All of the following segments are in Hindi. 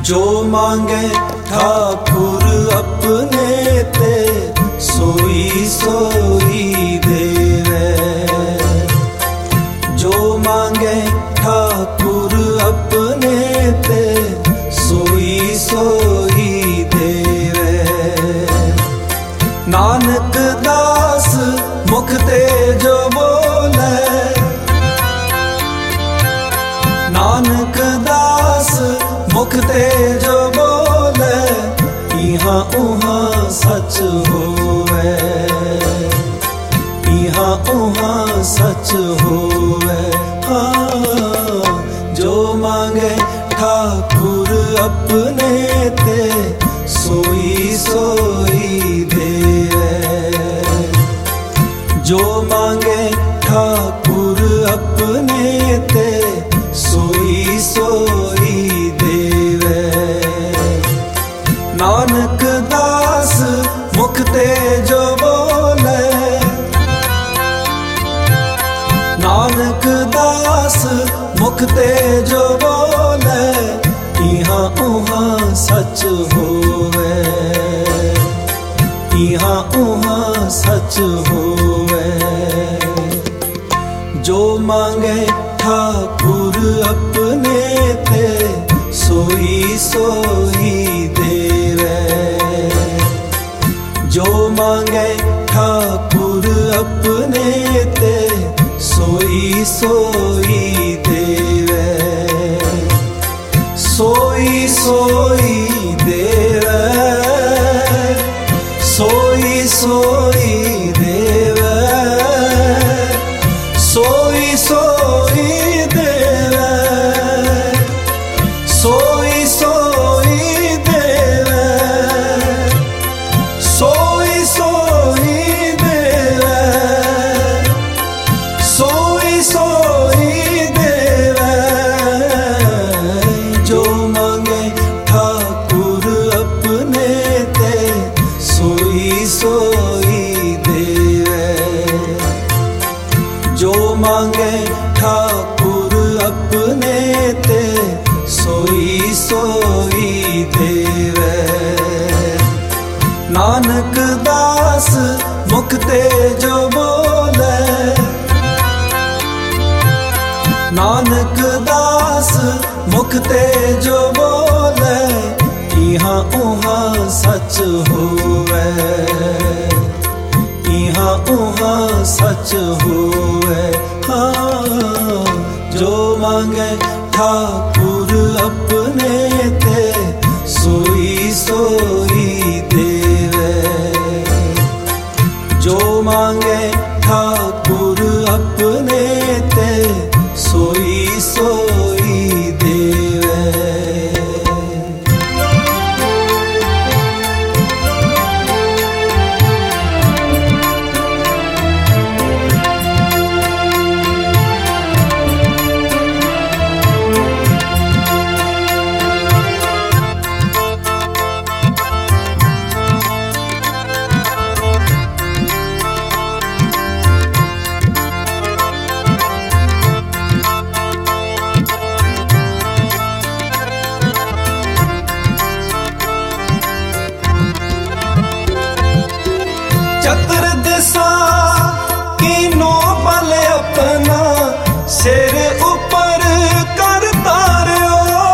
जो मांगे ठाकुर अपने ते सोई सोई देवे। जो मांगे ठाकुर अपने ते सोई सोई देवे। नानक दास मुख ते जो बोले, नानक दास मुख ते जो बोले, इहाँ उहाँ सच होवे, इहाँ उहाँ सच होवे। हाँ, जो मांगे ठाकुर अपने ते सोई सोई देवे। जो मांगे ठाकुर अपने ते सोई सोई देवे। नानक दास मुख ते जो बोले, नानक दास मुख ते जो बोले, इहाँ उहाँ सच होवे, इहाँ उहाँ सच होवे। जो मांगे ठाकुर अपने ते सोई सोई देवे। जो मांगे ठाकुर अपने ते सोई सोई देवे। सोई सोई देवे, सोई सोई देवे, सोई सोई देवे, सोई सोई देवे, सोई सोई देवे, सोई सोई देवे। जो मांगे ठाकुर अपने ते सोई सोई देवे। जो मांगे ठाकुर अपने ते सोई सोई देवे। नानक दास मुख ते जो बोले, नानक दास मुख ते जो बोले, इहाँ उहाँ सच होवे, इहाँ उहाँ सच होवे। हाँ, जो मांगे ठाकुर अपने ते सोई सोई देवे। जो मांगे ठाकुर अपने ते सोई सोई देवे। चतुर्दिशा कीनो बल अपना सिर ऊपर कर तार्यो।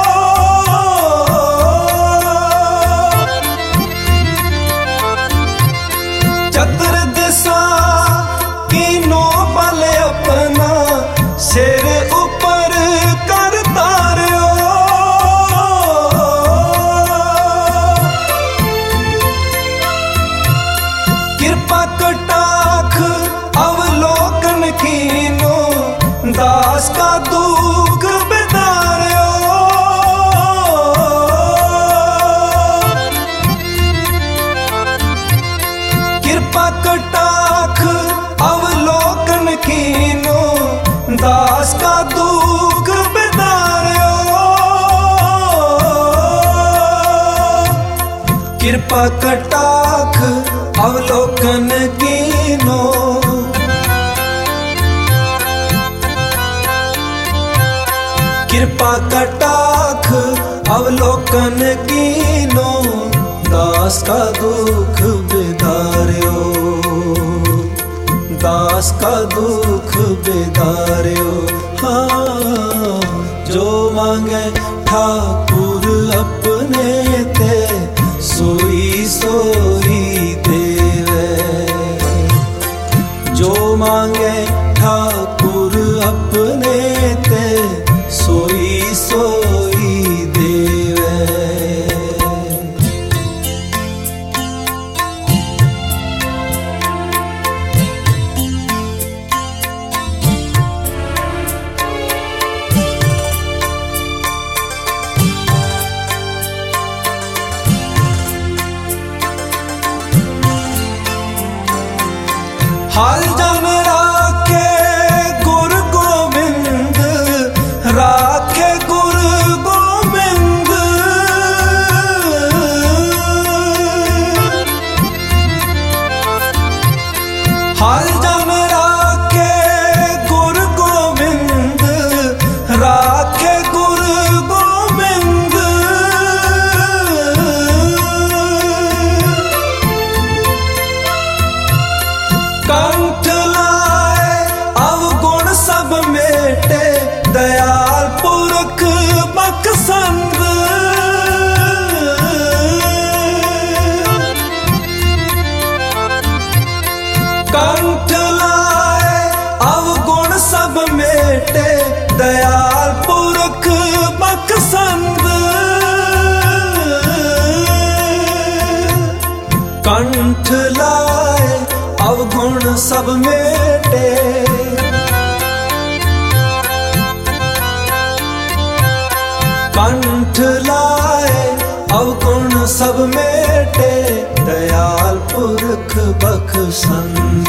चतुर्दिशा कीनो बल अपना सिर ऊपर कर तार्यो। कृपा कटाख अवलोकन कीनो दास का दुख बिदार्यो। कृपा कटाख अवलोकन कीनो दास का दुख बिदार्यो। कृपा कटाख अवलोकन कीनो, कृपा कटाख अवलोकन कीनो, दास का दुख बिदार्यो, दास का दुख बिदार्यो। हाँ, जो मांगे ठाकुर अपने ते, सोई सोई देवे। जो मांगे ठाकुर अपने ते, सोई सोई देवे। हाल जन राखे गुरु गोविंद, राखे गुरु गोविंद। हाल जन राखे गुरु गोविंद, राखे गुरु गोविंद। कंठ लाए अवगुण सब मेटे, दयाल पुरख बख्शंद। कंठ लाए अवगुण सब मेटे, दयाल पुरख बख्शंद। कंठ लाए अवगुण सब मेटे, कंठ लाए अवगुण सब मेटे, दयाल पुरख बख्शंद,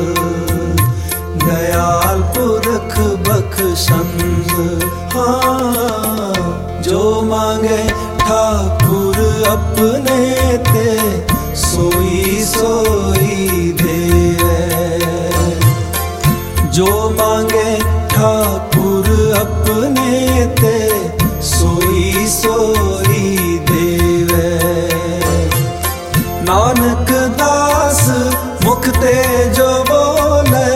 दयाल पुरख बख्शंद। हाँ, जो मांगे ठाकुर अपने ते, सोई सोई देवे। जो मांगे ठाकुर अपने ते, सोई सोई देवे। नानक दास मुख ते जो बोले,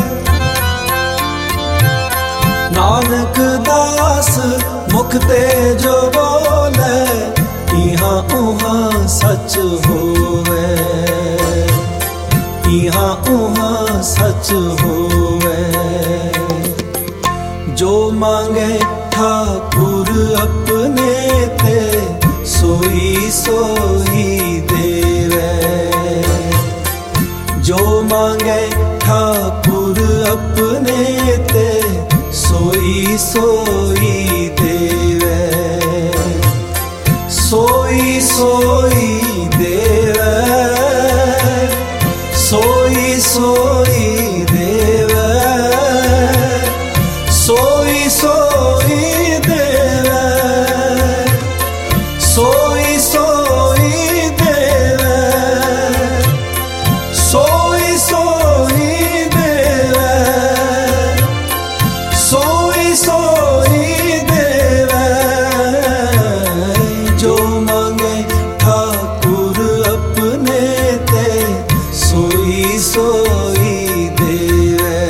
नानक दास मुख ते जो बोले, इहाँ उहाँ सच होवे, इहाँ उहाँ सच होवे। जो मांगे ठाकुर अपने ते, सोई सोई देवे। जो मांगे ठाकुर अपने ते, सोई सोई देवे। सोई सोई देवे, सोई सोई देवे, सोई सोई देवे, सोई सोई देवे, सोई सोई देवे, सोई सोई देवे। जो मांगे ठाकुर अपने ते, सोई सोई देवे।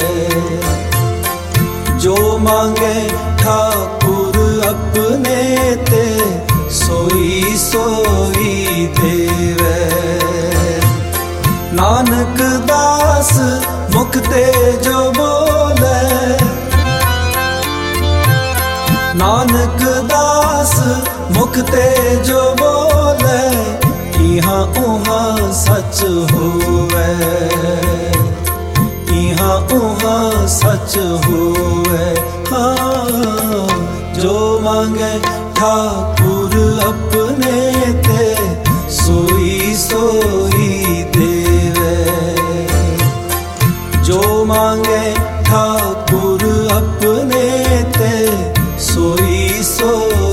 जो मांगे ठाकुर अपने ते, सोई सोई देवे। नानक दास मुख ते जो बोले, नानक दास मुख ते जो बोले, इहाँ उहाँ सच होवे, इहाँ उहाँ सच होवे। हाँ, जो मांगे ठाकुर अपने ते, सोई सोई देवे। जो मांगे ठाकुर अपने ते, सोई सोई